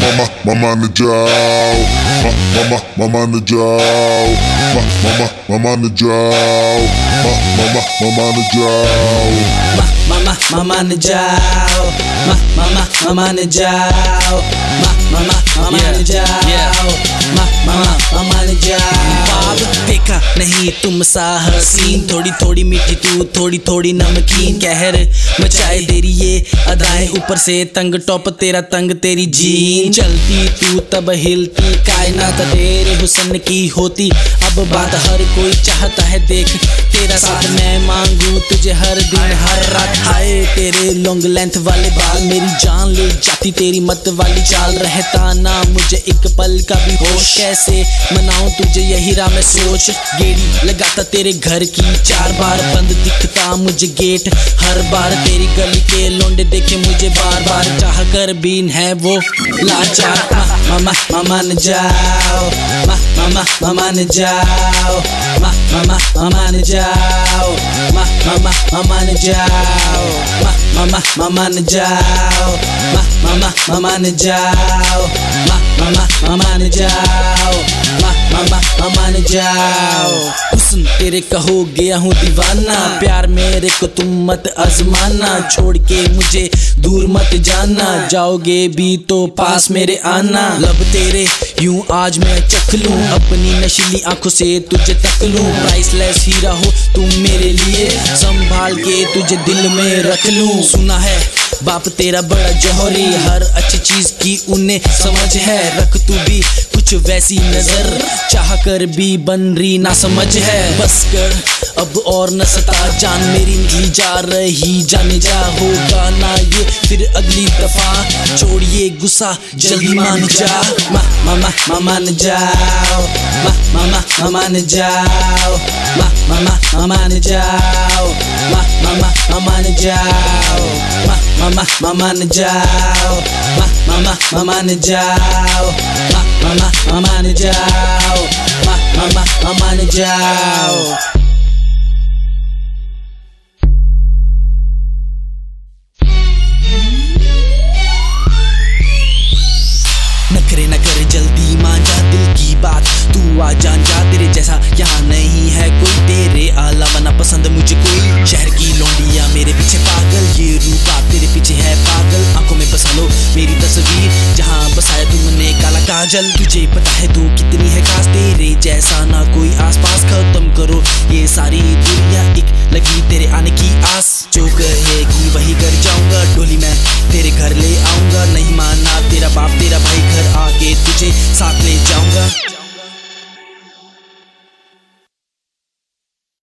Mama ne jao, mama ne jao, mama ne jao, mama ne jao, mama ne jao, mama ne jao, mama ne jao, mama ne jao। देखा नहीं तुम सा हसीन, थोड़ी थोड़ी मीठी तू थोड़ी थोड़ी नमकीन, कहर मचाए तेरी ये अदाएं, ऊपर से तंग टॉप तेरा तंग तेरी जीन, चलती तू तब हिलती कायनात तेरे हुस्न की होती, अब बात हर कोई चाहता है देख तेरा साथ मैं मांगू तुझे हर दिन हर रात। हाय तेरे लॉन्ग लेंथ वाले बाल मेरी जान ले जाती, तेरी मत वाली चाल रहता ना मुझे एक पल का भी होश, कैसे मनाऊं तुझे यही राह में सोच, गेड़ी लगाता तेरे घर की 4 बार, बंद दिखता मुझे गेट हर बार, तेरी गली के लौंडे देखे मुझे बार बार, चाह कर भी है वो लाचार। मामा न जाओ, मामा न जाओ, मामा न जाओ, मामा न जाओ, मामा न जाओ, मामा न जाओ, मामा न जाओ, मामा न जाओ। सुन तेरे कहो गया हूँ दीवाना, प्यार मेरे को तुम मत आजमाना, छोड़ के मुझे दूर मत जाना, जाओगे भी तो पास मेरे आना, लब तेरे यूं आज मैं चख लूं, अपनी नशीली आंखों से तुझे तक लूं, प्राइसलेस हीरा हो तुम मेरे लिए, संभाल के तुझे दिल में रख लूं। सुना है बाप तेरा बड़ा जौहरी, हर अच्छी चीज की उन्हें समझ है, रख तू भी कुछ वैसी नजर, चाह कर भी बन रही ना समझ है, बस कर अब और न सता, जान मेरी निकली जा रही जाने जा, होगा ना ये फिर अगली दफा, छोड़िए गुस्सा जल्दी मान जा। मामा न जाओ, मामा न जाओ, मामा न जाओ, मामा न जाओ, मामा न जाओ, मामा न जाओ, मामा न जाओ, मामा न जाओ। नखरे न कर जल्दी मान जा दिल की बात, तू आ जान जा, तेरे जैसा यहाँ नहीं है कोई, तेरे अलावा ना पसंद मुझे कोई, शहर की लौंडिया मेरे पीछे पागल, ये रूपा तेरे पीछे है पागल, आंखों में बसा लो मेरी तस्वीर, जहाँ बसाया तुमने काला काजल, तुझे पता है तू कितनी है खास, तेरे जैसा ना कोई आसपास, खत्म करो ये सारी दुनिया, एक लगी तेरे आने की आस, जो कहेगी वही कर जाऊंगा, डोली मैं तेरे घर ले आऊंगा, नहीं माना तेरा